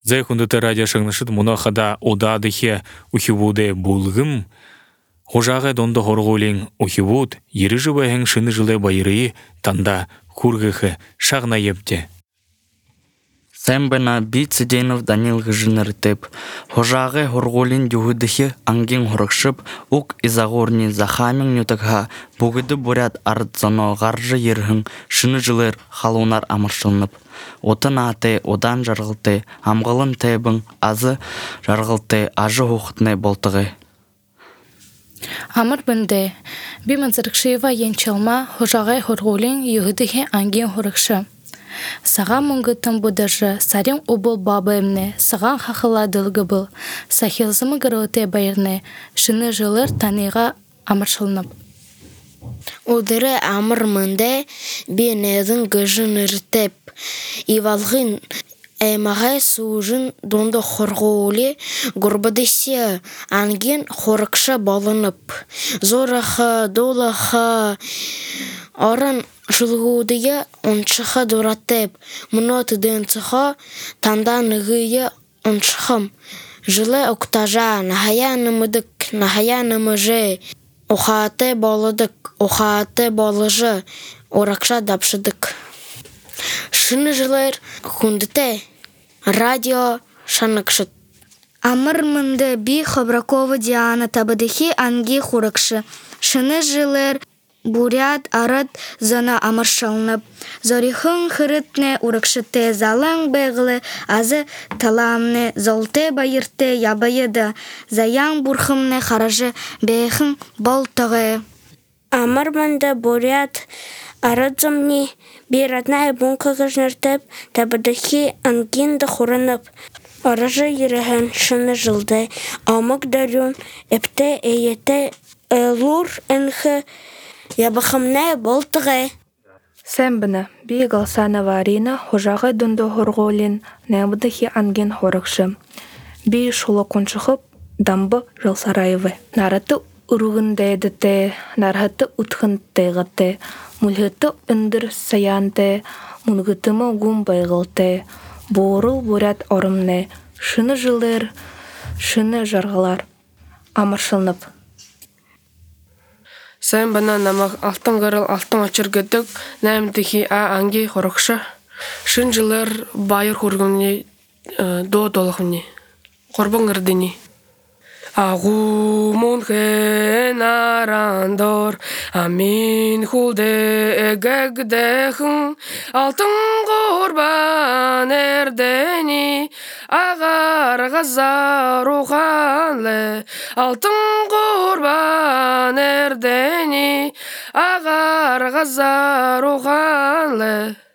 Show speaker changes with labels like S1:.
S1: Зай хундыты радио шыңнышыд мұна қада одадыхе ухивуде булгым, хожағы донды хорғолин ухивуд, ері жыбайын шыны жылы байыры танда кургыхы шағна епте.
S2: Сэмбэна Бицеденов Данил Гжинертеп. Хожағы хорғолин дюгыдыхе ангин хорықшып, ук изағорни захамин нютагха бұгыды бурят ардзано ғаржы ерхін шыны жылыр халунар амыршылынып. Отын аты одан жарғылты, амғылын тәбін азы жарғылты ажы хоқытны болтығы.
S3: Амыр бінде, биманзырықшыва енчалма хожағай хорғолин югыдыхе ангин хорықшы. Саған мұңғытын бұдыржы, сарин обыл бабы емне, саған хақыладылғы бұл, сахилзымы ғырыты байырны, шыны жылыр таныға амыршылынып.
S4: Удыры амыр мынде бенедін гыжын іртеп, ивалғын әймағай суыжын донды хорғолы ғұрбадысы анген хорықшы балынып. Зорақы, долақы, орын жылғудыя оншыға дуратеп, мұноты дынцыға танданығыя оншығым. Жылы оқтажа, нахаянымыдық, нахаянымыжы, Охаты балыдык, охаты балыжы, оракша дапшыдык. Шыны жылыр хундыте, радио шаныкшыт.
S5: Амыр мынды би Хабракова Диана табыдыхи анги хуракшы. Шыны жылыр бурят арат зана амыршалынып. Зорихын хырытне уракшыте залаң бәғылы азы таламны золте байырте ябайыды. Заяң бурхымны харажы бәйхын болтығы.
S4: Амыр мынды бурят арат зомни биратнай бункығы жныртып, табыдыхи ангинды хурынып. Аражы еріхін шыны жылды, амык дарюн, эпте эйете лур энхі ябахымнай болтығы.
S6: Сэмбіні, бей Галсанова Арина, хожағы дүнді хорғолин, нәбідіхи анген хорықшы. Бей шулы кончықып, дамбы Жылсараевы. Нараты ұрығындайдыты, нархаты ұтқындайғыты, мұлғыты үндір саянты, мұнғытымы ғым байғылты, борыл бурят орымны, шыны жылыр, шыны жарғалар, амыршылынып.
S7: Сән бана намақ алтын ғырыл алтын очыргыдық нәмдіхи анги хорықшы. Шын жылыр байыр хорғымне до-долықымне. Қорбын ғырдыне. Ағу мұнхен арандор, амин хулде эгэгдэхын, алтын құрбан әрдені, ағар ғазар ұғанлы, алтын құрбан әрдені, ағар ғазар ұғанлы.